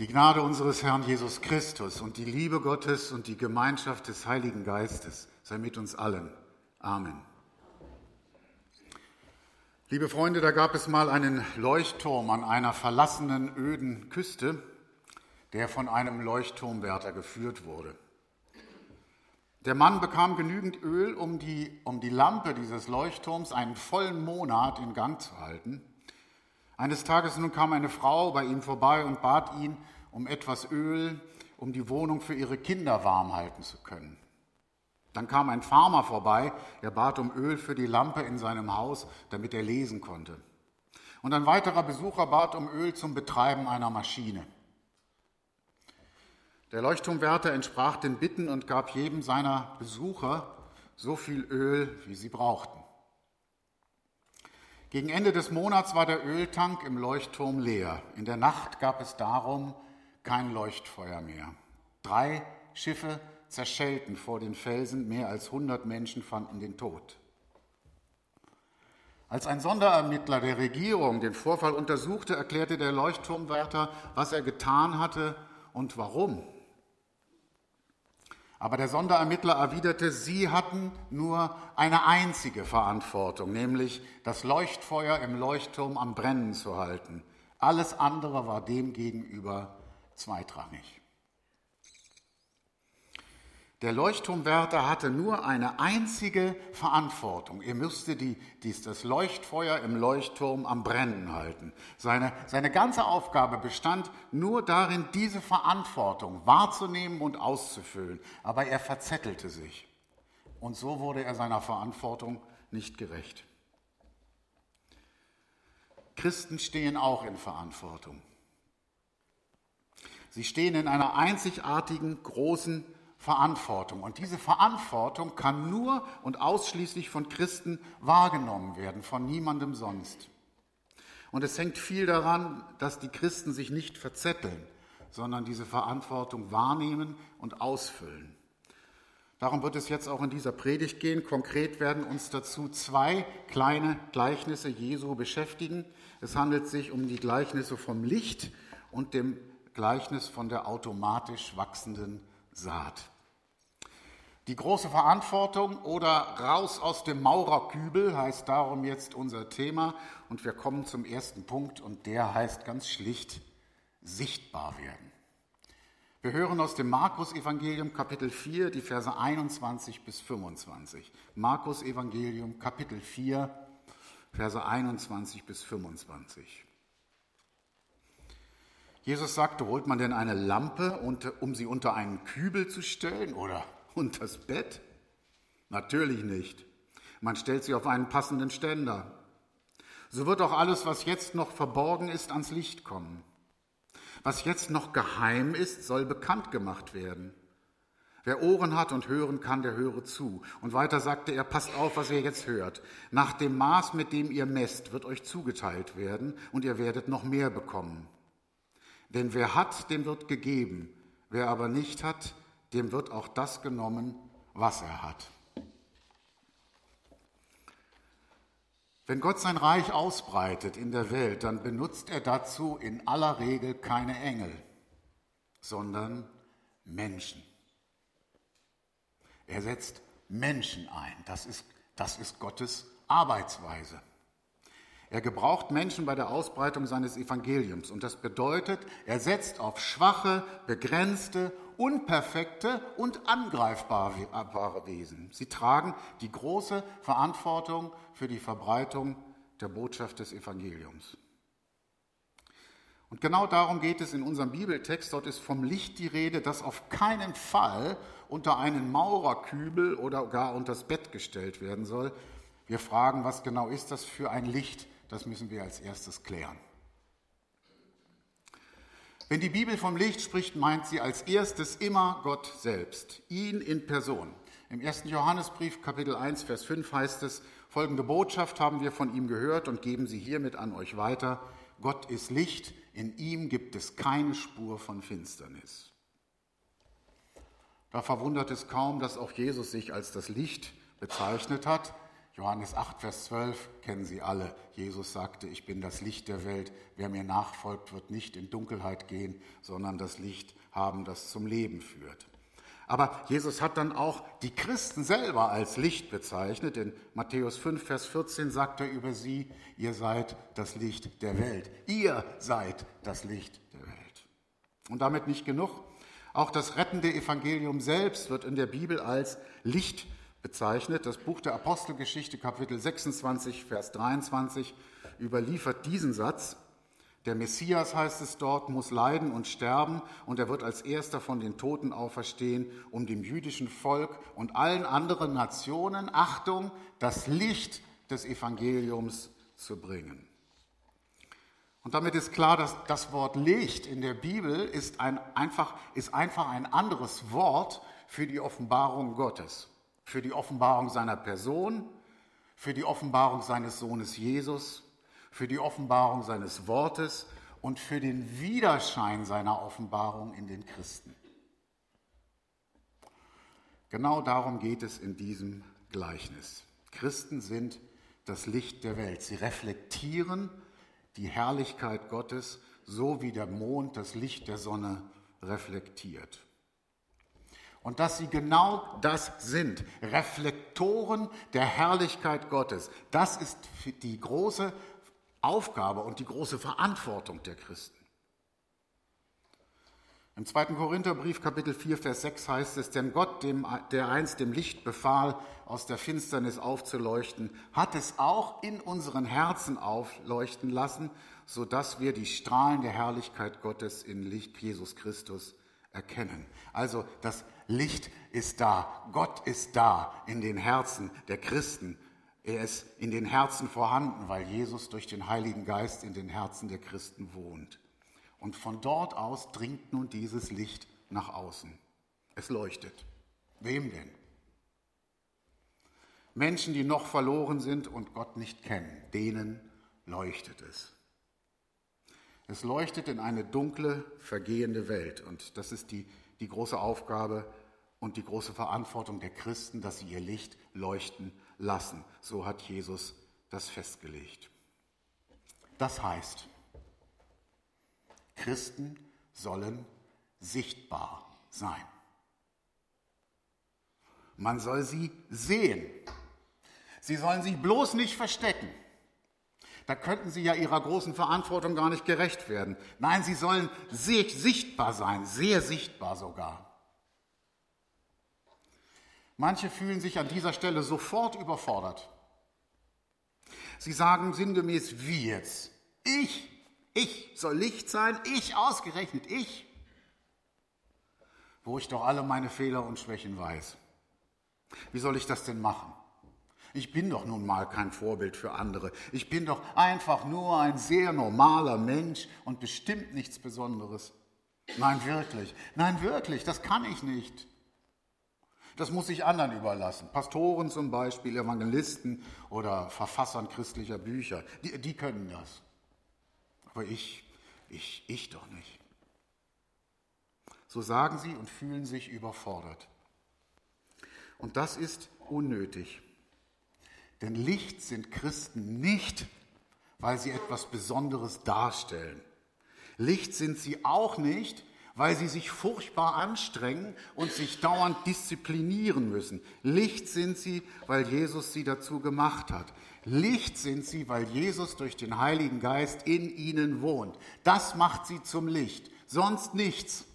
Die Gnade unseres Herrn Jesus Christus und die Liebe Gottes und die Gemeinschaft des Heiligen Geistes sei mit uns allen. Amen. Liebe Freunde, da gab es mal einen Leuchtturm an einer verlassenen, öden Küste, der von einem Leuchtturmwärter geführt wurde. Der Mann bekam genügend Öl, um die Lampe dieses Leuchtturms einen vollen Monat in Gang zu halten. Eines Tages nun kam eine Frau bei ihm vorbei und bat ihn um etwas Öl, um die Wohnung für ihre Kinder warm halten zu können. Dann kam ein Farmer vorbei, der bat um Öl für die Lampe in seinem Haus, damit er lesen konnte. Und ein weiterer Besucher bat um Öl zum Betreiben einer Maschine. Der Leuchtturmwärter entsprach den Bitten und gab jedem seiner Besucher so viel Öl, wie sie brauchten. Gegen Ende des Monats war der Öltank im Leuchtturm leer. In der Nacht gab es darum kein Leuchtfeuer mehr. 3 Schiffe zerschellten vor den Felsen, mehr als 100 Menschen fanden den Tod. Als ein Sonderermittler der Regierung den Vorfall untersuchte, erklärte der Leuchtturmwärter, was er getan hatte und warum. Aber der Sonderermittler erwiderte, sie hatten nur eine einzige Verantwortung, nämlich das Leuchtfeuer im Leuchtturm am Brennen zu halten. Alles andere war dem gegenüber zweitrangig. Der Leuchtturmwärter hatte nur eine einzige Verantwortung. Er müsste das Leuchtfeuer im Leuchtturm am Brennen halten. Seine ganze Aufgabe bestand nur darin, diese Verantwortung wahrzunehmen und auszufüllen. Aber er verzettelte sich. Und so wurde er seiner Verantwortung nicht gerecht. Christen stehen auch in Verantwortung. Sie stehen in einer einzigartigen, großen Verantwortung. Und diese Verantwortung kann nur und ausschließlich von Christen wahrgenommen werden, von niemandem sonst. Und es hängt viel daran, dass die Christen sich nicht verzetteln, sondern diese Verantwortung wahrnehmen und ausfüllen. Darum wird es jetzt auch in dieser Predigt gehen. Konkret werden uns dazu 2 kleine Gleichnisse Jesu beschäftigen. Es handelt sich um die Gleichnisse vom Licht und dem Gleichnis von der automatisch wachsenden Saat. Die große Verantwortung oder raus aus dem Maurerkübel heißt darum jetzt unser Thema. Und wir kommen zum ersten Punkt und der heißt ganz schlicht sichtbar werden. Wir hören aus dem Markus-Evangelium Kapitel 4, die Verse 21 bis 25. Markus-Evangelium Kapitel 4, Verse 21 bis 25. Jesus sagte, holt man denn eine Lampe, um sie unter einen Kübel zu stellen oder unter das Bett? Natürlich nicht. Man stellt sie auf einen passenden Ständer. So wird auch alles, was jetzt noch verborgen ist, ans Licht kommen. Was jetzt noch geheim ist, soll bekannt gemacht werden. Wer Ohren hat und hören kann, der höre zu. Und weiter sagte er, passt auf, was ihr jetzt hört. Nach dem Maß, mit dem ihr messt, wird euch zugeteilt werden und ihr werdet noch mehr bekommen. Denn wer hat, dem wird gegeben. Wer aber nicht hat, dem wird auch das genommen, was er hat. Wenn Gott sein Reich ausbreitet in der Welt, dann benutzt er dazu in aller Regel keine Engel, sondern Menschen. Er setzt Menschen ein. Das ist Gottes Arbeitsweise. Er gebraucht Menschen bei der Ausbreitung seines Evangeliums. Und das bedeutet, er setzt auf schwache, begrenzte, unperfekte und angreifbare Wesen. Sie tragen die große Verantwortung für die Verbreitung der Botschaft des Evangeliums. Und genau darum geht es in unserem Bibeltext. Dort ist vom Licht die Rede, das auf keinen Fall unter einen Maurerkübel oder gar unter das Bett gestellt werden soll. Wir fragen, was genau ist das für ein Licht? Das müssen wir als erstes klären. Wenn die Bibel vom Licht spricht, meint sie als erstes immer Gott selbst, ihn in Person. Im 1. Johannesbrief, Kapitel 1, Vers 5 heißt es, folgende Botschaft haben wir von ihm gehört und geben sie hiermit an euch weiter. Gott ist Licht, in ihm gibt es keine Spur von Finsternis. Da verwundert es kaum, dass auch Jesus sich als das Licht bezeichnet hat. Johannes 8, Vers 12 kennen Sie alle. Jesus sagte, ich bin das Licht der Welt. Wer mir nachfolgt, wird nicht in Dunkelheit gehen, sondern das Licht haben, das zum Leben führt. Aber Jesus hat dann auch die Christen selber als Licht bezeichnet. In Matthäus 5, Vers 14 sagt er über sie, ihr seid das Licht der Welt. Ihr seid das Licht der Welt. Und damit nicht genug. Auch das rettende Evangelium selbst wird in der Bibel als Licht bezeichnet. Das Buch der Apostelgeschichte, Kapitel 26, Vers 23, überliefert diesen Satz. Der Messias, heißt es dort, muss leiden und sterben und er wird als erster von den Toten auferstehen, um dem jüdischen Volk und allen anderen Nationen, Achtung, das Licht des Evangeliums zu bringen. Und damit ist klar, dass das Wort Licht in der Bibel ist einfach ein anderes Wort für die Offenbarung Gottes, für die Offenbarung seiner Person, für die Offenbarung seines Sohnes Jesus, für die Offenbarung seines Wortes und für den Widerschein seiner Offenbarung in den Christen. Genau darum geht es in diesem Gleichnis. Christen sind das Licht der Welt. Sie reflektieren die Herrlichkeit Gottes, so wie der Mond das Licht der Sonne reflektiert. Und dass sie genau das sind, Reflektoren der Herrlichkeit Gottes, das ist die große Aufgabe und die große Verantwortung der Christen. Im 2. Korintherbrief, Kapitel 4, Vers 6 heißt es, denn Gott, der einst dem Licht befahl, aus der Finsternis aufzuleuchten, hat es auch in unseren Herzen aufleuchten lassen, sodass wir die Strahlen der Herrlichkeit Gottes in Licht Jesus Christus erkennen. Also das Licht ist da, Gott ist da in den Herzen der Christen. Er ist in den Herzen vorhanden, weil Jesus durch den Heiligen Geist in den Herzen der Christen wohnt. Und von dort aus dringt nun dieses Licht nach außen. Es leuchtet. Wem denn? Menschen, die noch verloren sind und Gott nicht kennen, denen leuchtet es. Es leuchtet in eine dunkle, vergehende Welt. Und das ist die große Aufgabe und die große Verantwortung der Christen, dass sie ihr Licht leuchten lassen. So hat Jesus das festgelegt. Das heißt, Christen sollen sichtbar sein. Man soll sie sehen. Sie sollen sich bloß nicht verstecken. Da könnten sie ja ihrer großen Verantwortung gar nicht gerecht werden. Nein, sie sollen sichtbar sein, sehr sichtbar sogar. Manche fühlen sich an dieser Stelle sofort überfordert. Sie sagen sinngemäß, wie jetzt? Ich soll Licht sein, ich ausgerechnet, ich? Wo ich doch alle meine Fehler und Schwächen weiß. Wie soll ich das denn machen? Ich bin doch nun mal kein Vorbild für andere. Ich bin doch einfach nur ein sehr normaler Mensch und bestimmt nichts Besonderes. Nein, wirklich, das kann ich nicht. Das muss ich anderen überlassen. Pastoren zum Beispiel, Evangelisten oder Verfassern christlicher Bücher, die können das. Aber ich doch nicht. So sagen sie und fühlen sich überfordert. Und das ist unnötig. Denn Licht sind Christen nicht, weil sie etwas Besonderes darstellen. Licht sind sie auch nicht, weil sie sich furchtbar anstrengen und sich dauernd disziplinieren müssen. Licht sind sie, weil Jesus sie dazu gemacht hat. Licht sind sie, weil Jesus durch den Heiligen Geist in ihnen wohnt. Das macht sie zum Licht, sonst nichts.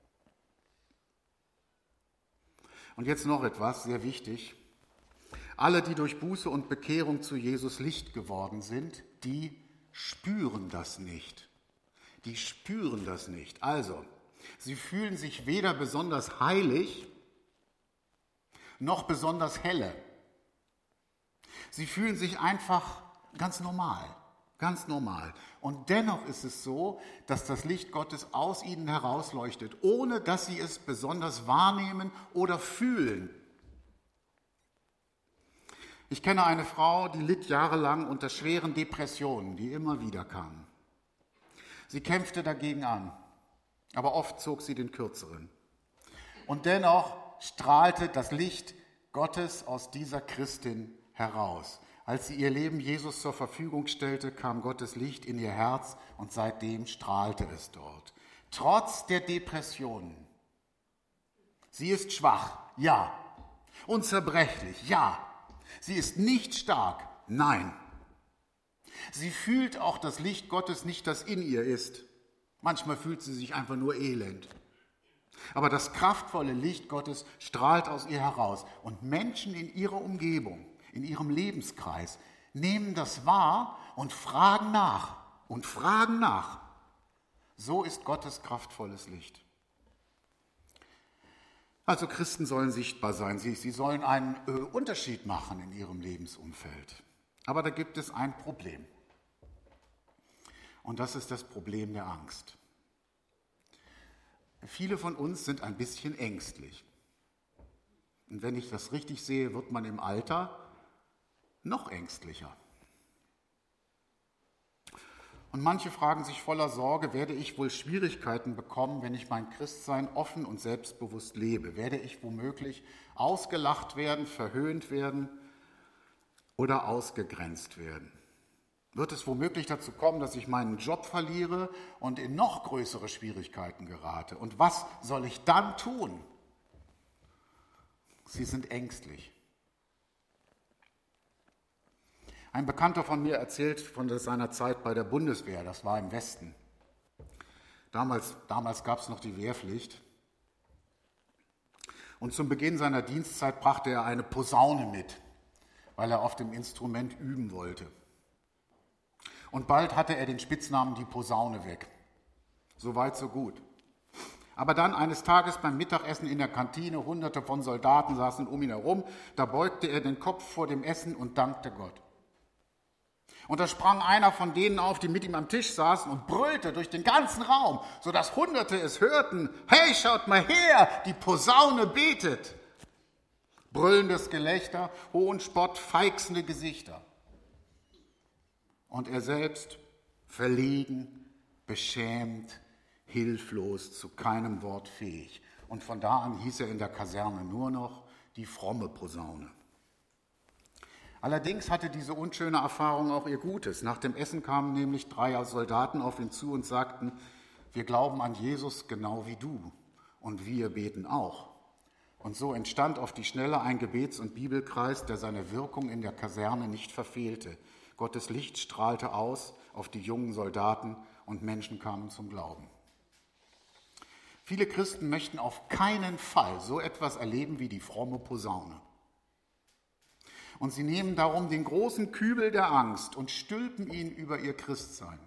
Und jetzt noch etwas, sehr wichtig. Alle, die durch Buße und Bekehrung zu Jesus Licht geworden sind, die spüren das nicht. Die spüren das nicht. Also, sie fühlen sich weder besonders heilig noch besonders helle. Sie fühlen sich einfach ganz normal, ganz normal. Und dennoch ist es so, dass das Licht Gottes aus ihnen herausleuchtet, ohne dass sie es besonders wahrnehmen oder fühlen. Ich kenne eine Frau, die litt jahrelang unter schweren Depressionen, die immer wieder kamen. Sie kämpfte dagegen an, aber oft zog sie den Kürzeren. Und dennoch strahlte das Licht Gottes aus dieser Christin heraus. Als sie ihr Leben Jesus zur Verfügung stellte, kam Gottes Licht in ihr Herz und seitdem strahlte es dort. Trotz der Depressionen. Sie ist schwach, ja. Und zerbrechlich, ja. Sie ist nicht stark, nein. Sie fühlt auch das Licht Gottes nicht, das in ihr ist. Manchmal fühlt sie sich einfach nur elend. Aber das kraftvolle Licht Gottes strahlt aus ihr heraus. Und Menschen in ihrer Umgebung, in ihrem Lebenskreis, nehmen das wahr und fragen nach. Und fragen nach. So ist Gottes kraftvolles Licht. Also Christen sollen sichtbar sein. Sie sollen einen Unterschied machen in ihrem Lebensumfeld. Aber da gibt es ein Problem. Und das ist das Problem der Angst. Viele von uns sind ein bisschen ängstlich. Und wenn ich das richtig sehe, wird man im Alter noch ängstlicher. Und manche fragen sich voller Sorge, werde ich wohl Schwierigkeiten bekommen, wenn ich mein Christsein offen und selbstbewusst lebe? Werde ich womöglich ausgelacht werden, verhöhnt werden oder ausgegrenzt werden? Wird es womöglich dazu kommen, dass ich meinen Job verliere und in noch größere Schwierigkeiten gerate? Und was soll ich dann tun? Sie sind ängstlich. Ein Bekannter von mir erzählt von seiner Zeit bei der Bundeswehr, das war im Westen. Damals gab es noch die Wehrpflicht. Und zum Beginn seiner Dienstzeit brachte er eine Posaune mit, weil er auf dem Instrument üben wollte. Und bald hatte er den Spitznamen die Posaune weg. So weit, so gut. Aber dann eines Tages beim Mittagessen in der Kantine, Hunderte von Soldaten saßen um ihn herum, da beugte er den Kopf vor dem Essen und dankte Gott. Und da sprang einer von denen auf, die mit ihm am Tisch saßen und brüllte durch den ganzen Raum, sodass Hunderte es hörten: Hey, schaut mal her, die Posaune betet. Brüllendes Gelächter, hohen Spott, feixende Gesichter. Und er selbst, verlegen, beschämt, hilflos, zu keinem Wort fähig. Und von da an hieß er in der Kaserne nur noch die fromme Posaune. Allerdings hatte diese unschöne Erfahrung auch ihr Gutes. Nach dem Essen kamen nämlich 3 Soldaten auf ihn zu und sagten: Wir glauben an Jesus genau wie du und wir beten auch. Und so entstand auf die Schnelle ein Gebets- und Bibelkreis, der seine Wirkung in der Kaserne nicht verfehlte. Gottes Licht strahlte aus auf die jungen Soldaten und Menschen kamen zum Glauben. Viele Christen möchten auf keinen Fall so etwas erleben wie die fromme Posaune. Und sie nehmen darum den großen Kübel der Angst und stülpen ihn über ihr Christsein.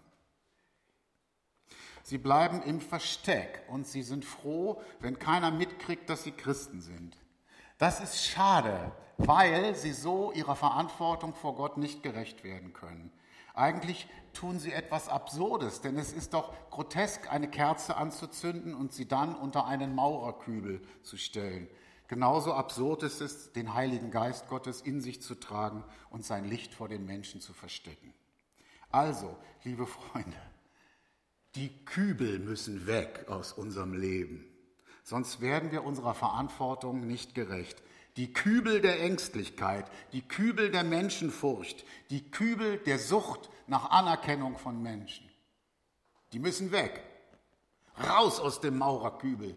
Sie bleiben im Versteck und sie sind froh, wenn keiner mitkriegt, dass sie Christen sind. Das ist schade, weil sie so ihrer Verantwortung vor Gott nicht gerecht werden können. Eigentlich tun sie etwas Absurdes, denn es ist doch grotesk, eine Kerze anzuzünden und sie dann unter einen Maurerkübel zu stellen. Genauso absurd ist es, den Heiligen Geist Gottes in sich zu tragen und sein Licht vor den Menschen zu verstecken. Also, liebe Freunde, die Kübel müssen weg aus unserem Leben, sonst werden wir unserer Verantwortung nicht gerecht. Die Kübel der Ängstlichkeit, die Kübel der Menschenfurcht, die Kübel der Sucht nach Anerkennung von Menschen, die müssen weg. Raus aus dem Maurerkübel.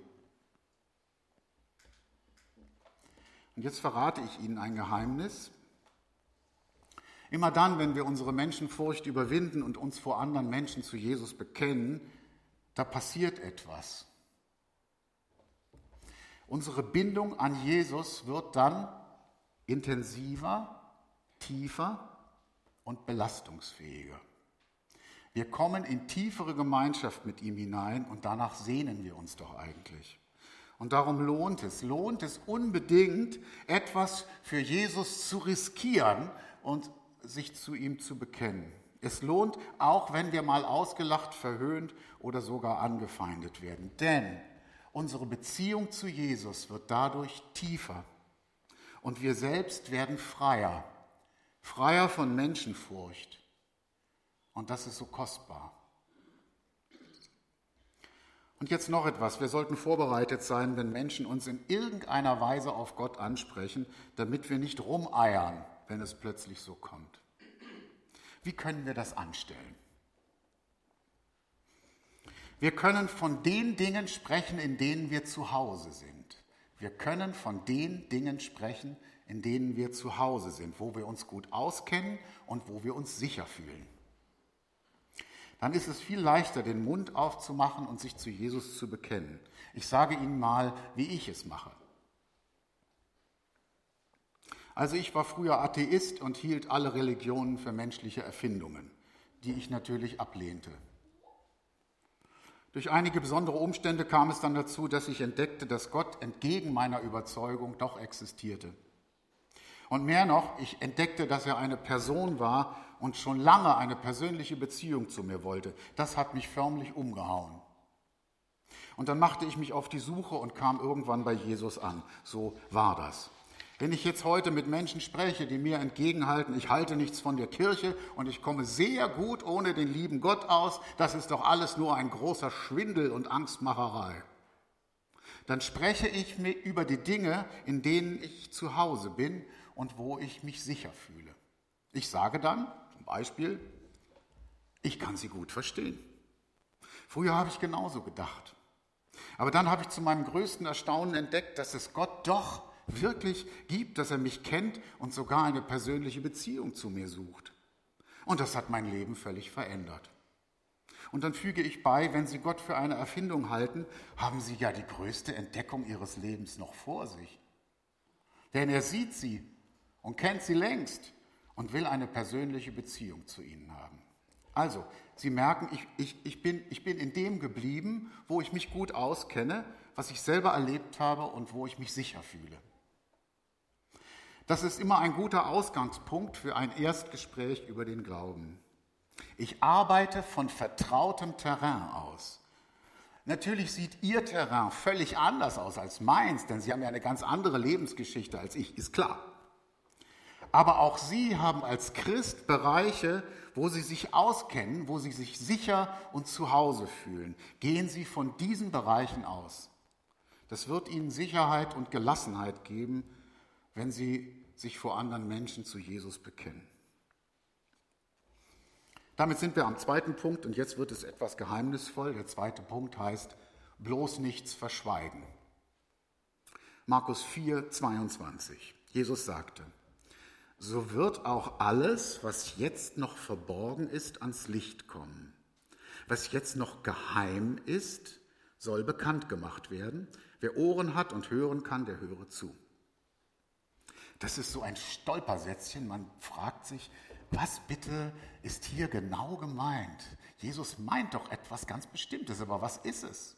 Und jetzt verrate ich Ihnen ein Geheimnis. Immer dann, wenn wir unsere Menschenfurcht überwinden und uns vor anderen Menschen zu Jesus bekennen, da passiert etwas. Unsere Bindung an Jesus wird dann intensiver, tiefer und belastungsfähiger. Wir kommen in tiefere Gemeinschaft mit ihm hinein und danach sehnen wir uns doch eigentlich. Und darum lohnt es unbedingt, etwas für Jesus zu riskieren und sich zu ihm zu bekennen. Es lohnt, auch wenn wir mal ausgelacht, verhöhnt oder sogar angefeindet werden. Denn unsere Beziehung zu Jesus wird dadurch tiefer und wir selbst werden freier von Menschenfurcht. Und das ist so kostbar. Und jetzt noch etwas. Wir sollten vorbereitet sein, wenn Menschen uns in irgendeiner Weise auf Gott ansprechen, damit wir nicht rumeiern, wenn es plötzlich so kommt. Wie können wir das anstellen? Wir können von den Dingen sprechen, in denen wir zu Hause sind. Wir können von den Dingen sprechen, in denen wir zu Hause sind, wo wir uns gut auskennen und wo wir uns sicher fühlen. Dann ist es viel leichter, den Mund aufzumachen und sich zu Jesus zu bekennen. Ich sage Ihnen mal, wie ich es mache. Also ich war früher Atheist und hielt alle Religionen für menschliche Erfindungen, die ich natürlich ablehnte. Durch einige besondere Umstände kam es dann dazu, dass ich entdeckte, dass Gott entgegen meiner Überzeugung doch existierte. Und mehr noch, ich entdeckte, dass er eine Person war und schon lange eine persönliche Beziehung zu mir wollte. Das hat mich förmlich umgehauen. Und dann machte ich mich auf die Suche und kam irgendwann bei Jesus an. So war das. Wenn ich jetzt heute mit Menschen spreche, die mir entgegenhalten, ich halte nichts von der Kirche und ich komme sehr gut ohne den lieben Gott aus, das ist doch alles nur ein großer Schwindel und Angstmacherei, dann spreche ich mir über die Dinge, in denen ich zu Hause bin und wo ich mich sicher fühle. Ich sage dann, zum Beispiel, ich kann sie gut verstehen. Früher habe ich genauso gedacht. Aber dann habe ich zu meinem größten Erstaunen entdeckt, dass es Gott doch wirklich gibt, dass er mich kennt und sogar eine persönliche Beziehung zu mir sucht. Und das hat mein Leben völlig verändert. Und dann füge ich bei, wenn Sie Gott für eine Erfindung halten, haben Sie ja die größte Entdeckung Ihres Lebens noch vor sich. Denn er sieht Sie und kennt Sie längst und will eine persönliche Beziehung zu Ihnen haben. Also, Sie merken, ich bin in dem geblieben, wo ich mich gut auskenne, was ich selber erlebt habe und wo ich mich sicher fühle. Das ist immer ein guter Ausgangspunkt für ein Erstgespräch über den Glauben. Ich arbeite von vertrautem Terrain aus. Natürlich sieht Ihr Terrain völlig anders aus als meins, denn Sie haben ja eine ganz andere Lebensgeschichte als ich, ist klar. Aber auch Sie haben als Christ Bereiche, wo Sie sich auskennen, wo Sie sich sicher und zu Hause fühlen. Gehen Sie von diesen Bereichen aus. Das wird Ihnen Sicherheit und Gelassenheit geben, wenn Sie sich vor anderen Menschen zu Jesus bekennen. Damit sind wir am zweiten Punkt und jetzt wird es etwas geheimnisvoll. Der zweite Punkt heißt, bloß nichts verschweigen. Markus 4, 22. Jesus sagte, so wird auch alles, was jetzt noch verborgen ist, ans Licht kommen. Was jetzt noch geheim ist, soll bekannt gemacht werden. Wer Ohren hat und hören kann, der höre zu. Das ist so ein Stolpersätzchen. Man fragt sich, was bitte ist hier genau gemeint? Jesus meint doch etwas ganz Bestimmtes, aber was ist es?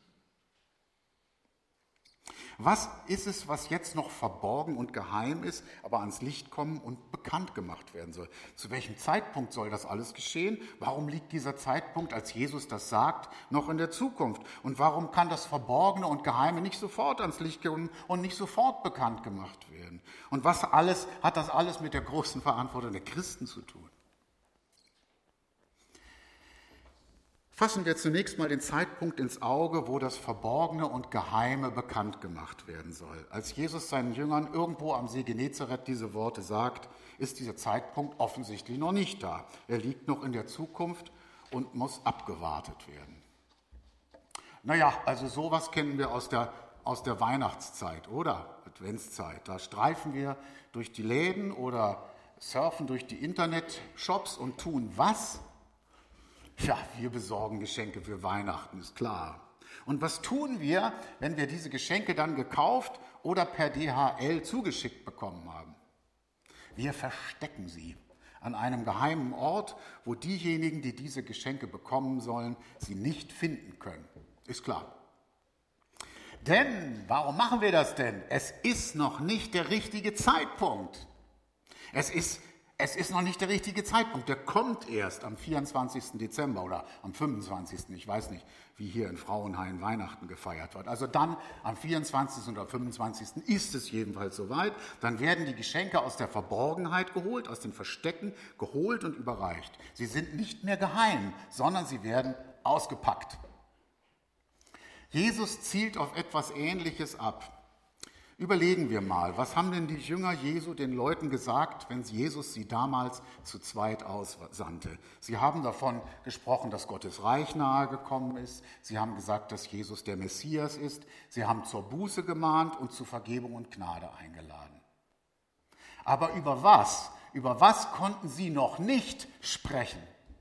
Was ist es, was jetzt noch verborgen und geheim ist, aber ans Licht kommen und bekannt gemacht werden soll? Zu welchem Zeitpunkt soll das alles geschehen? Warum liegt dieser Zeitpunkt, als Jesus das sagt, noch in der Zukunft? Und warum kann das Verborgene und Geheime nicht sofort ans Licht kommen und nicht sofort bekannt gemacht werden? Und was alles hat das alles mit der großen Verantwortung der Christen zu tun? Fassen wir zunächst mal den Zeitpunkt ins Auge, wo das Verborgene und Geheime bekannt gemacht werden soll. Als Jesus seinen Jüngern irgendwo am See Genezareth diese Worte sagt, ist dieser Zeitpunkt offensichtlich noch nicht da. Er liegt noch in der Zukunft und muss abgewartet werden. Naja, also sowas kennen wir aus der Weihnachtszeit oder Adventszeit. Da streifen wir durch die Läden oder surfen durch die Internetshops und tun was? Ja, wir besorgen Geschenke für Weihnachten, ist klar. Und was tun wir, wenn wir diese Geschenke dann gekauft oder per DHL zugeschickt bekommen haben? Wir verstecken sie an einem geheimen Ort, wo diejenigen, die diese Geschenke bekommen sollen, sie nicht finden können. Ist klar. Denn, warum machen wir das denn? Es ist noch nicht der richtige Zeitpunkt. Es ist noch nicht der richtige Zeitpunkt, der kommt erst am 24. Dezember oder am 25. Ich weiß nicht, wie hier in Frauenhain Weihnachten gefeiert wird. Also dann am 24. oder 25. ist es jedenfalls soweit. Dann werden die Geschenke aus der Verborgenheit geholt, aus den Verstecken geholt und überreicht. Sie sind nicht mehr geheim, sondern sie werden ausgepackt. Jesus zielt auf etwas Ähnliches ab. Überlegen wir mal, was haben denn die Jünger Jesu den Leuten gesagt, wenn Jesus sie damals zu zweit aussandte? Sie haben davon gesprochen, dass Gottes Reich nahe gekommen ist. Sie haben gesagt, dass Jesus der Messias ist. Sie haben zur Buße gemahnt und zu Vergebung und Gnade eingeladen. Aber über was konnten sie noch nicht sprechen?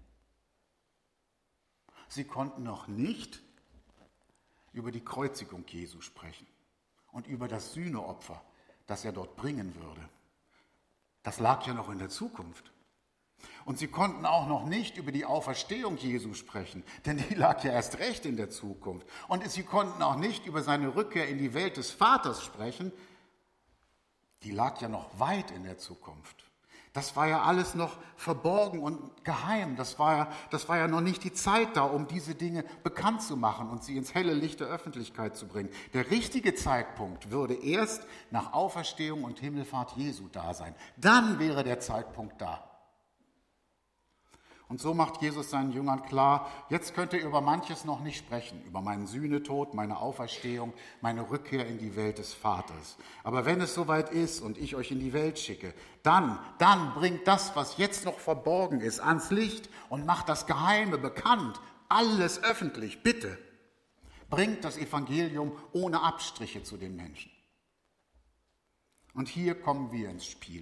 Sie konnten noch nicht über die Kreuzigung Jesu sprechen. Und über das Sühneopfer, das er dort bringen würde. Das lag ja noch in der Zukunft. Und sie konnten auch noch nicht über die Auferstehung Jesu sprechen, denn die lag ja erst recht in der Zukunft. Und sie konnten auch nicht über seine Rückkehr in die Welt des Vaters sprechen, die lag ja noch weit in der Zukunft. Das war ja alles noch verborgen und geheim. Das war ja noch nicht die Zeit da, um diese Dinge bekannt zu machen und sie ins helle Licht der Öffentlichkeit zu bringen. Der richtige Zeitpunkt würde erst nach Auferstehung und Himmelfahrt Jesu da sein. Dann wäre der Zeitpunkt da. Und so macht Jesus seinen Jüngern klar, jetzt könnt ihr über manches noch nicht sprechen, über meinen Sühnetod, meine Auferstehung, meine Rückkehr in die Welt des Vaters. Aber wenn es soweit ist und ich euch in die Welt schicke, dann bringt das, was jetzt noch verborgen ist, ans Licht und macht das Geheime bekannt, alles öffentlich, bitte. Bringt das Evangelium ohne Abstriche zu den Menschen. Und hier kommen wir ins Spiel.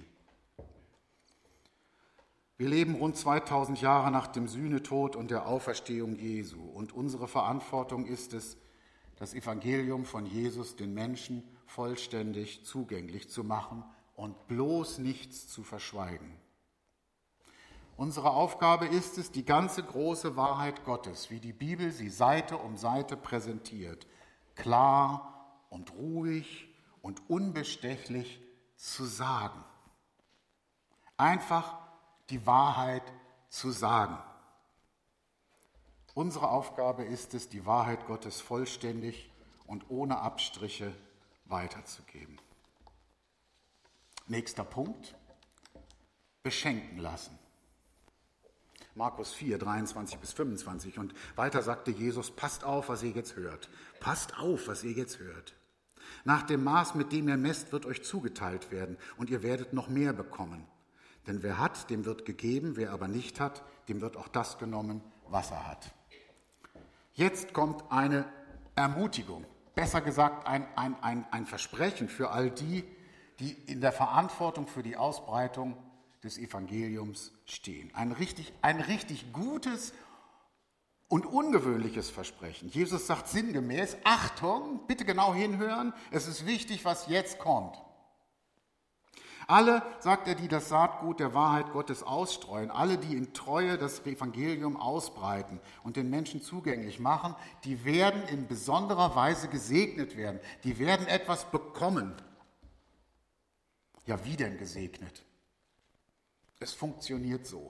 Wir leben rund 2000 Jahre nach dem Sühnetod und der Auferstehung Jesu. Und unsere Verantwortung ist es, das Evangelium von Jesus den Menschen vollständig zugänglich zu machen und bloß nichts zu verschweigen. Unsere Aufgabe ist es, die ganze große Wahrheit Gottes, wie die Bibel sie Seite um Seite präsentiert, klar und ruhig und unbestechlich zu sagen. Einfach die Wahrheit zu sagen. Unsere Aufgabe ist es, die Wahrheit Gottes vollständig und ohne Abstriche weiterzugeben. Nächster Punkt, beschenken lassen. Markus 4, 23 bis 25. Und weiter sagte Jesus, passt auf, was ihr jetzt hört. Passt auf, was ihr jetzt hört. Nach dem Maß, mit dem ihr messt, wird euch zugeteilt werden und ihr werdet noch mehr bekommen. Denn wer hat, dem wird gegeben, wer aber nicht hat, dem wird auch das genommen, was er hat. Jetzt kommt eine Ermutigung, besser gesagt ein Versprechen für all die, die in der Verantwortung für die Ausbreitung des Evangeliums stehen. Ein richtig gutes und ungewöhnliches Versprechen. Jesus sagt sinngemäß, Achtung, bitte genau hinhören, es ist wichtig, was jetzt kommt. Alle, sagt er, die das Saatgut der Wahrheit Gottes ausstreuen, alle, die in Treue das Evangelium ausbreiten und den Menschen zugänglich machen, die werden in besonderer Weise gesegnet werden. Die werden etwas bekommen. Ja, wie denn gesegnet? Es funktioniert so.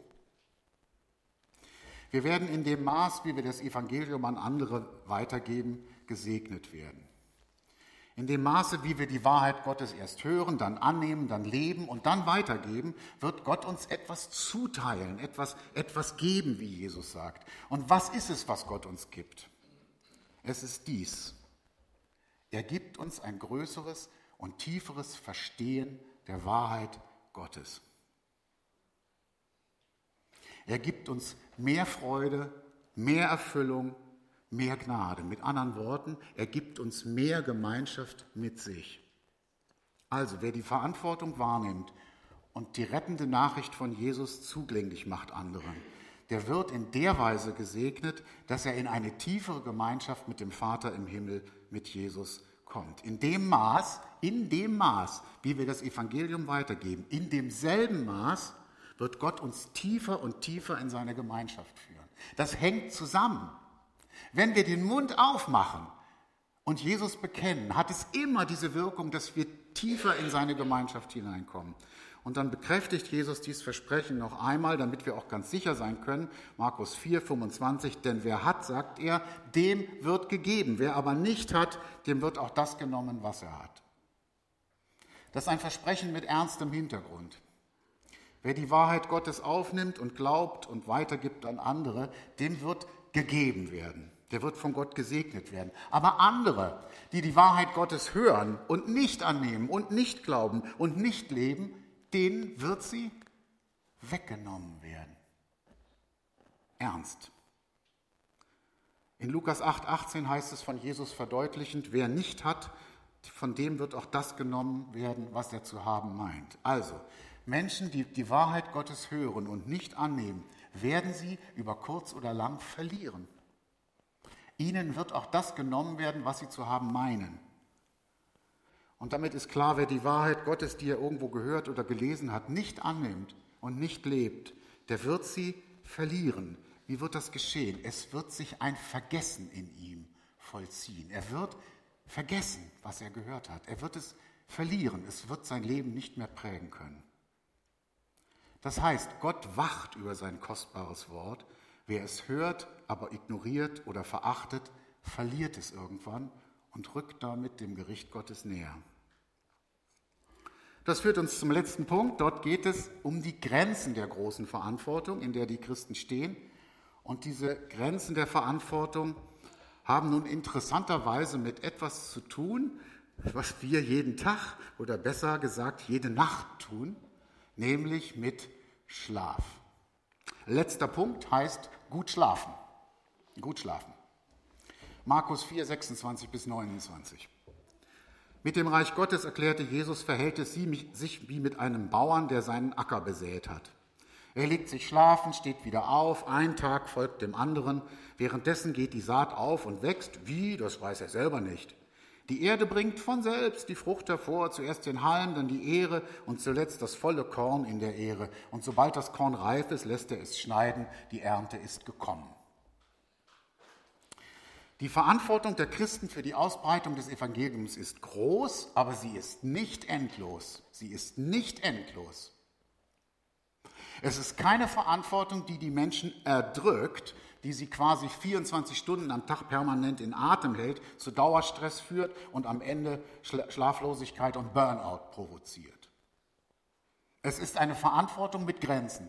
Wir werden in dem Maß, wie wir das Evangelium an andere weitergeben, gesegnet werden. In dem Maße, wie wir die Wahrheit Gottes erst hören, dann annehmen, dann leben und dann weitergeben, wird Gott uns etwas zuteilen, etwas geben, wie Jesus sagt. Und was ist es, was Gott uns gibt? Es ist dies. Er gibt uns ein größeres und tieferes Verstehen der Wahrheit Gottes. Er gibt uns mehr Freude, mehr Erfüllung, mehr Gnade. Mit anderen Worten, er gibt uns mehr Gemeinschaft mit sich. Also, wer die Verantwortung wahrnimmt und die rettende Nachricht von Jesus zugänglich macht anderen, der wird in der Weise gesegnet, dass er in eine tiefere Gemeinschaft mit dem Vater im Himmel, mit Jesus kommt. In dem Maß, wie wir das Evangelium weitergeben, in demselben Maß wird Gott uns tiefer und tiefer in seine Gemeinschaft führen. Das hängt zusammen. Wenn wir den Mund aufmachen und Jesus bekennen, hat es immer diese Wirkung, dass wir tiefer in seine Gemeinschaft hineinkommen. Und dann bekräftigt Jesus dieses Versprechen noch einmal, damit wir auch ganz sicher sein können. Markus 4, 25, denn wer hat, sagt er, dem wird gegeben. Wer aber nicht hat, dem wird auch das genommen, was er hat. Das ist ein Versprechen mit ernstem Hintergrund. Wer die Wahrheit Gottes aufnimmt und glaubt und weitergibt an andere, dem wird gegeben werden. Der wird von Gott gesegnet werden. Aber andere, die die Wahrheit Gottes hören und nicht annehmen und nicht glauben und nicht leben, denen wird sie weggenommen werden. Ernst. In Lukas 8,18 heißt es von Jesus verdeutlichend, wer nicht hat, von dem wird auch das genommen werden, was er zu haben meint. Also, Menschen, die die Wahrheit Gottes hören und nicht annehmen, werden sie über kurz oder lang verlieren. Ihnen wird auch das genommen werden, was sie zu haben meinen. Und damit ist klar, wer die Wahrheit Gottes, die er irgendwo gehört oder gelesen hat, nicht annimmt und nicht lebt, der wird sie verlieren. Wie wird das geschehen? Es wird sich ein Vergessen in ihm vollziehen. Er wird vergessen, was er gehört hat. Er wird es verlieren. Es wird sein Leben nicht mehr prägen können. Das heißt, Gott wacht über sein kostbares Wort. Wer es hört, aber ignoriert oder verachtet, verliert es irgendwann und rückt damit dem Gericht Gottes näher. Das führt uns zum letzten Punkt. Dort geht es um die Grenzen der großen Verantwortung, in der die Christen stehen. Und diese Grenzen der Verantwortung haben nun interessanterweise mit etwas zu tun, was wir jeden Tag oder besser gesagt jede Nacht tun, nämlich mit Schlaf. Letzter Punkt heißt gut schlafen. Gut schlafen. Markus 4, 26 bis 29. Mit dem Reich Gottes, erklärte Jesus, verhält es sich wie mit einem Bauern, der seinen Acker besät hat. Er legt sich schlafen, steht wieder auf, ein Tag folgt dem anderen. Währenddessen geht die Saat auf und wächst. Wie? Das weiß er selber nicht. Die Erde bringt von selbst die Frucht hervor, zuerst den Halm, dann die Ähre und zuletzt das volle Korn in der Ähre. Und sobald das Korn reif ist, lässt er es schneiden, die Ernte ist gekommen. Die Verantwortung der Christen für die Ausbreitung des Evangeliums ist groß, aber sie ist nicht endlos. Sie ist nicht endlos. Es ist keine Verantwortung, die die Menschen erdrückt, die sie quasi 24 Stunden am Tag permanent in Atem hält, zu Dauerstress führt und am Ende Schlaflosigkeit und Burnout provoziert. Es ist eine Verantwortung mit Grenzen.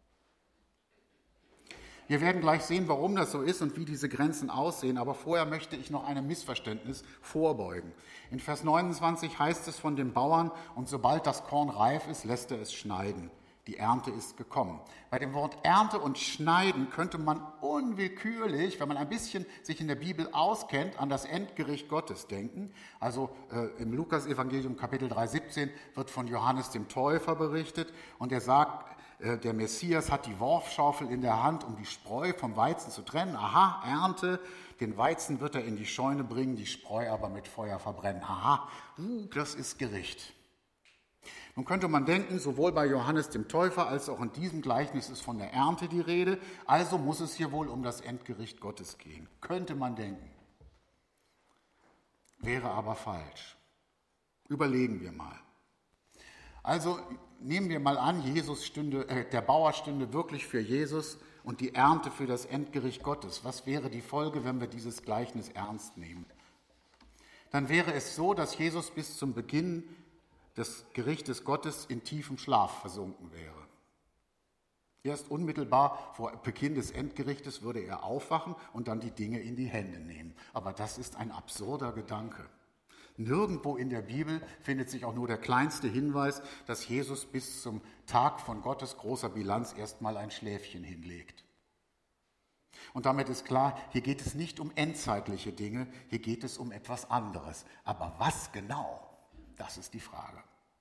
Wir werden gleich sehen, warum das so ist und wie diese Grenzen aussehen, aber vorher möchte ich noch einem Missverständnis vorbeugen. In Vers 29 heißt es von dem Bauern, und sobald das Korn reif ist, lässt er es schneiden. Die Ernte ist gekommen. Bei dem Wort Ernte und Schneiden könnte man unwillkürlich, wenn man ein bisschen sich in der Bibel auskennt, an das Endgericht Gottes denken. Also im Lukas-Evangelium Kapitel 3,17 wird von Johannes dem Täufer berichtet und er sagt, der Messias hat die Worfschaufel in der Hand, um die Spreu vom Weizen zu trennen. Aha, Ernte, den Weizen wird er in die Scheune bringen, die Spreu aber mit Feuer verbrennen. Aha, das ist Gericht. Nun könnte man denken, sowohl bei Johannes dem Täufer als auch in diesem Gleichnis ist von der Ernte die Rede, also muss es hier wohl um das Endgericht Gottes gehen. Könnte man denken. Wäre aber falsch. Überlegen wir mal. Also nehmen wir mal an, der Bauer stünde wirklich für Jesus und die Ernte für das Endgericht Gottes. Was wäre die Folge, wenn wir dieses Gleichnis ernst nehmen? Dann wäre es so, dass Jesus bis zum Beginn des Gerichtes Gottes in tiefem Schlaf versunken wäre. Erst unmittelbar vor Beginn des Endgerichtes würde er aufwachen und dann die Dinge in die Hände nehmen. Aber das ist ein absurder Gedanke. Nirgendwo in der Bibel findet sich auch nur der kleinste Hinweis, dass Jesus bis zum Tag von Gottes großer Bilanz erstmal ein Schläfchen hinlegt. Und damit ist klar, hier geht es nicht um endzeitliche Dinge, hier geht es um etwas anderes. Aber was genau? Das ist die Frage.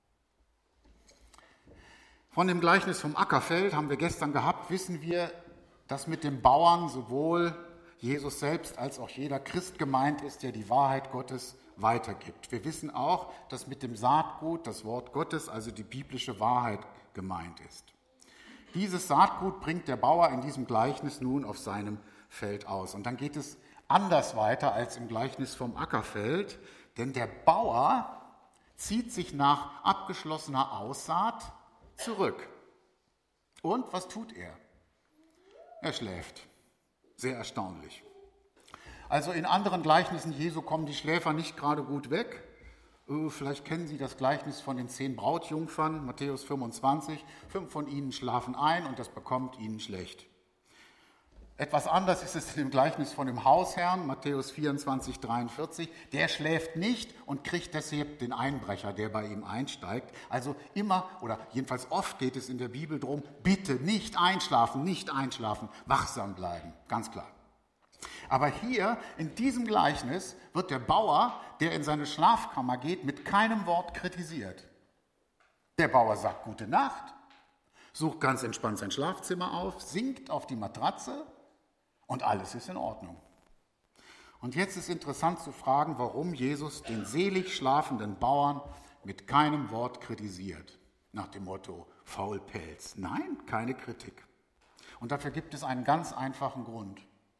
Von dem Gleichnis vom Ackerfeld haben wir gestern gehabt, wissen wir, dass mit dem Bauern sowohl Jesus selbst als auch jeder Christ gemeint ist, der die Wahrheit Gottes weitergibt. Wir wissen auch, dass mit dem Saatgut das Wort Gottes, also die biblische Wahrheit, gemeint ist. Dieses Saatgut bringt der Bauer in diesem Gleichnis nun auf seinem Feld aus. Und dann geht es anders weiter als im Gleichnis vom Ackerfeld, denn der Bauer zieht sich nach abgeschlossener Aussaat zurück. Und was tut er? Er schläft. Sehr erstaunlich. Also in anderen Gleichnissen Jesu kommen die Schläfer nicht gerade gut weg. Vielleicht kennen Sie das Gleichnis von den 10 Brautjungfern, Matthäus 25. 5 von ihnen schlafen ein und das bekommt ihnen schlecht. Etwas anders ist es im Gleichnis von dem Hausherrn, Matthäus 24, 43. Der schläft nicht und kriegt deshalb den Einbrecher, der bei ihm einsteigt. Also immer oder jedenfalls oft geht es in der Bibel darum, bitte nicht einschlafen, wachsam bleiben, ganz klar. Aber hier in diesem Gleichnis wird der Bauer, der in seine Schlafkammer geht, mit keinem Wort kritisiert. Der Bauer sagt Gute Nacht, sucht ganz entspannt sein Schlafzimmer auf, sinkt auf die Matratze und alles ist in Ordnung. Und jetzt ist interessant zu fragen, warum Jesus den selig schlafenden Bauern mit keinem Wort kritisiert. Nach dem Motto Faulpelz. Nein, keine Kritik. Und dafür gibt es einen ganz einfachen Grund.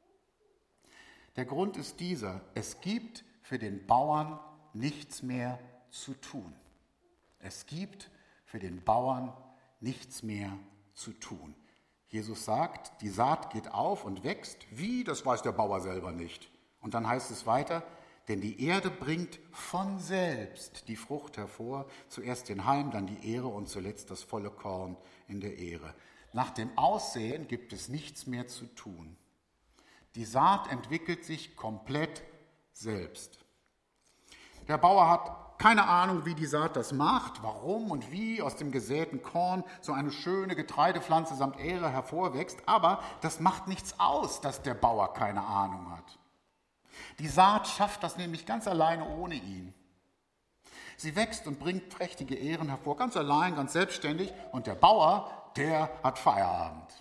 Der Grund ist dieser: Es gibt für den Bauern nichts mehr zu tun. Es gibt für den Bauern nichts mehr zu tun. Jesus sagt, die Saat geht auf und wächst. Wie? Das weiß der Bauer selber nicht. Und dann heißt es weiter, denn die Erde bringt von selbst die Frucht hervor, zuerst den Halm, dann die Ähre und zuletzt das volle Korn in der Ähre. Nach dem Aussehen gibt es nichts mehr zu tun. Die Saat entwickelt sich komplett selbst. Der Bauer hat keine Ahnung, wie die Saat das macht, warum und wie aus dem gesäten Korn so eine schöne Getreidepflanze samt Ähre hervorwächst, aber das macht nichts aus, dass der Bauer keine Ahnung hat. Die Saat schafft das nämlich ganz alleine ohne ihn. Sie wächst und bringt prächtige Ähren hervor, ganz allein, ganz selbstständig, und der Bauer, der hat Feierabend.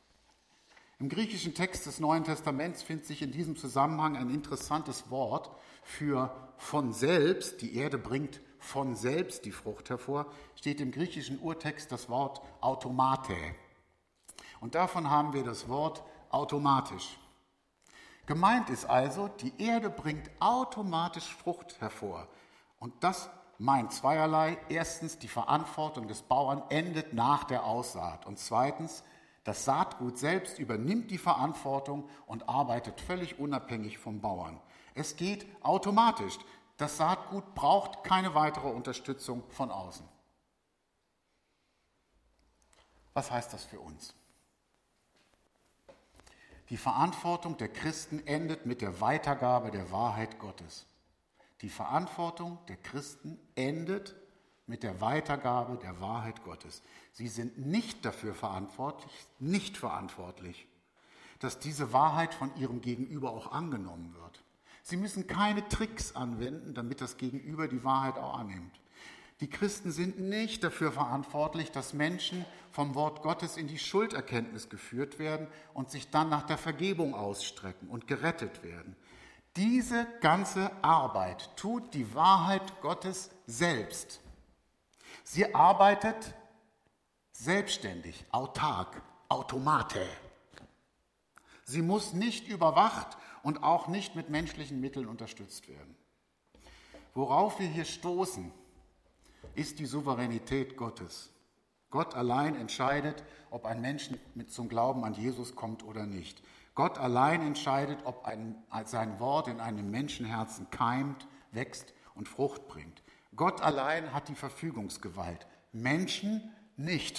Im griechischen Text des Neuen Testaments findet sich in diesem Zusammenhang ein interessantes Wort für von selbst. Die Erde bringt von selbst die Frucht hervor, steht im griechischen Urtext das Wort automate. Und davon haben wir das Wort automatisch. Gemeint ist also, die Erde bringt automatisch Frucht hervor. Und das meint zweierlei. Erstens, die Verantwortung des Bauern endet nach der Aussaat. Und zweitens, das Saatgut selbst übernimmt die Verantwortung und arbeitet völlig unabhängig vom Bauern. Es geht automatisch. Das Saatgut braucht keine weitere Unterstützung von außen. Was heißt das für uns? Die Verantwortung der Christen endet mit der Weitergabe der Wahrheit Gottes. Die Verantwortung der Christen endet mit der Weitergabe der Wahrheit Gottes. Sie sind nicht dafür verantwortlich, dass diese Wahrheit von ihrem Gegenüber auch angenommen wird. Sie müssen keine Tricks anwenden, damit das Gegenüber die Wahrheit auch annimmt. Die Christen sind nicht dafür verantwortlich, dass Menschen vom Wort Gottes in die Schulderkenntnis geführt werden und sich dann nach der Vergebung ausstrecken und gerettet werden. Diese ganze Arbeit tut die Wahrheit Gottes selbst. Sie arbeitet selbstständig, autark, automate. Sie muss nicht überwacht und auch nicht mit menschlichen Mitteln unterstützt werden. Worauf wir hier stoßen, ist die Souveränität Gottes. Gott allein entscheidet, ob ein Mensch zum Glauben an Jesus kommt oder nicht. Gott allein entscheidet, ob sein Wort in einem Menschenherzen keimt, wächst und Frucht bringt. Gott allein hat die Verfügungsgewalt, Menschen nicht.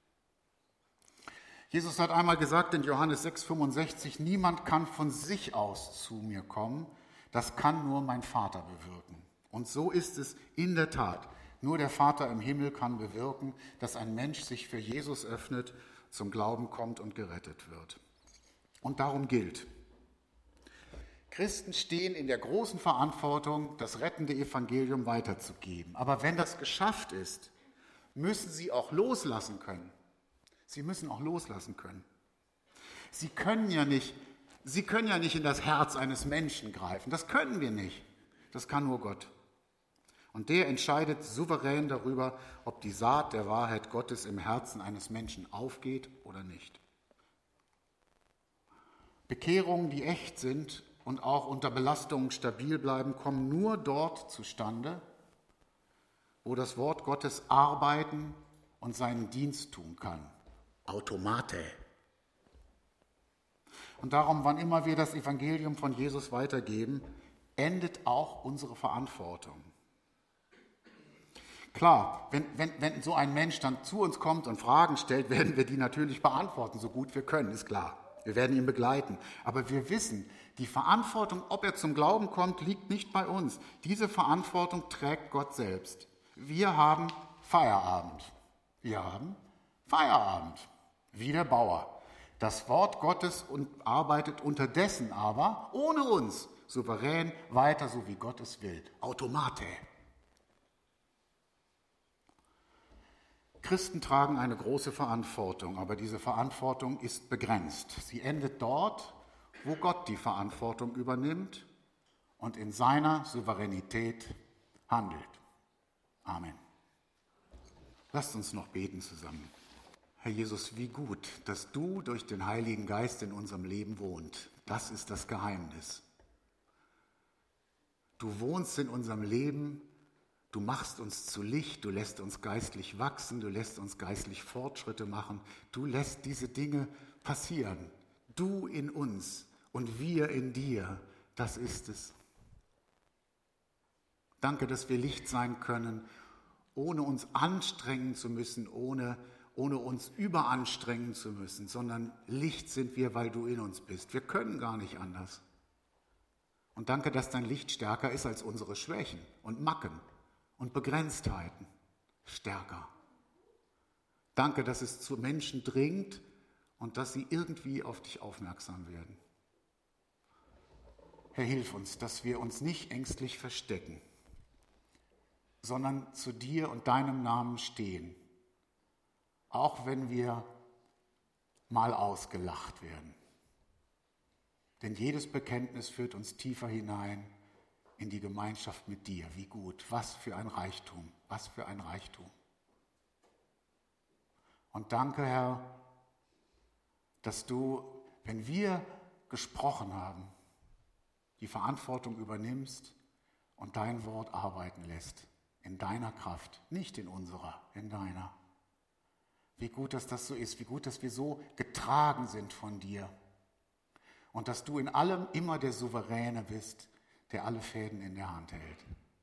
Jesus hat einmal gesagt in Johannes 6,65, niemand kann von sich aus zu mir kommen, das kann nur mein Vater bewirken. Und so ist es in der Tat. Nur der Vater im Himmel kann bewirken, dass ein Mensch sich für Jesus öffnet, zum Glauben kommt und gerettet wird. Und darum gilt: Christen stehen in der großen Verantwortung, das rettende Evangelium weiterzugeben. Aber wenn das geschafft ist, müssen sie auch loslassen können. Sie müssen auch loslassen können. Sie können ja nicht in das Herz eines Menschen greifen. Das können wir nicht. Das kann nur Gott. Und der entscheidet souverän darüber, ob die Saat der Wahrheit Gottes im Herzen eines Menschen aufgeht oder nicht. Bekehrungen, die echt sind und auch unter Belastungen stabil bleiben, kommen nur dort zustande, wo das Wort Gottes arbeiten und seinen Dienst tun kann. Automate. Und darum, wann immer wir das Evangelium von Jesus weitergeben, endet auch unsere Verantwortung. Klar, wenn so ein Mensch dann zu uns kommt und Fragen stellt, werden wir die natürlich beantworten, so gut wir können, ist klar. Wir werden ihn begleiten. Aber wir wissen, die Verantwortung, ob er zum Glauben kommt, liegt nicht bei uns. Diese Verantwortung trägt Gott selbst. Wir haben Feierabend. Wir haben Feierabend. Wie der Bauer. Das Wort Gottes arbeitet unterdessen aber ohne uns souverän weiter, so wie Gott es will. Automate. Christen tragen eine große Verantwortung, aber diese Verantwortung ist begrenzt. Sie endet dort, wo Gott die Verantwortung übernimmt und in seiner Souveränität handelt. Amen. Lasst uns noch beten zusammen. Herr Jesus, wie gut, dass du durch den Heiligen Geist in unserem Leben wohnst. Das ist das Geheimnis. Du wohnst in unserem Leben, du machst uns zu Licht, du lässt uns geistlich wachsen, du lässt uns geistlich Fortschritte machen, du lässt diese Dinge passieren. Du in uns und wir in dir, das ist es. Danke, dass wir Licht sein können, ohne uns anstrengen zu müssen, ohne uns überanstrengen zu müssen, sondern Licht sind wir, weil du in uns bist. Wir können gar nicht anders. Und danke, dass dein Licht stärker ist als unsere Schwächen und Macken und Begrenztheiten. Stärker. Danke, dass es zu Menschen dringt und dass sie irgendwie auf dich aufmerksam werden. Herr, hilf uns, dass wir uns nicht ängstlich verstecken, sondern zu dir und deinem Namen stehen. Auch wenn wir mal ausgelacht werden. Denn jedes Bekenntnis führt uns tiefer hinein in die Gemeinschaft mit dir. Wie gut, was für ein Reichtum, was für ein Reichtum. Und danke, Herr, dass du, wenn wir gesprochen haben, die Verantwortung übernimmst und dein Wort arbeiten lässt. In deiner Kraft, nicht in unserer, in deiner. Wie gut, dass das so ist, wie gut, dass wir so getragen sind von dir und dass du in allem immer der Souveräne bist, der alle Fäden in der Hand hält.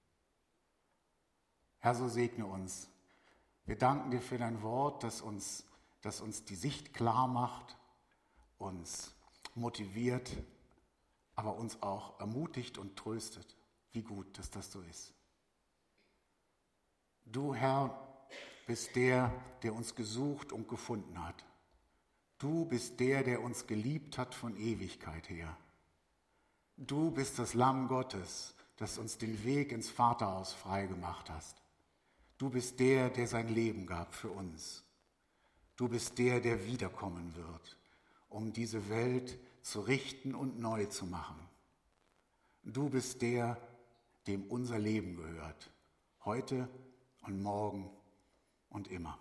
Herr, so segne uns. Wir danken dir für dein Wort, das uns die Sicht klar macht, uns motiviert, aber uns auch ermutigt und tröstet. Wie gut, dass das so ist. Du, Herr, bist der uns gesucht und gefunden hat. Du bist der uns geliebt hat von Ewigkeit her. Du bist das Lamm Gottes, das uns den Weg ins Vaterhaus frei gemacht hast. Du bist der sein Leben gab für uns. Du bist der wiederkommen wird, um diese Welt zu richten und neu zu machen. Du bist der, dem unser Leben gehört, heute und morgen und immer.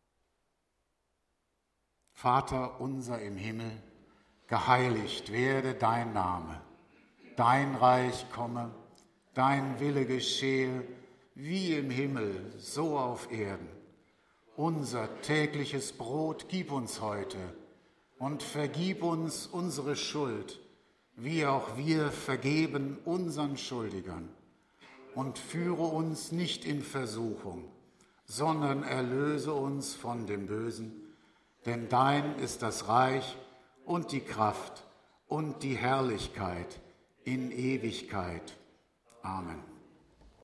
Vater unser im Himmel, geheiligt werde dein Name. Dein Reich komme, dein Wille geschehe, wie im Himmel, so auf Erden. Unser tägliches Brot gib uns heute und vergib uns unsere Schuld, wie auch wir vergeben unseren Schuldigern. Und führe uns nicht in Versuchung, sondern erlöse uns von dem Bösen. Denn dein ist das Reich und die Kraft und die Herrlichkeit in Ewigkeit. Amen.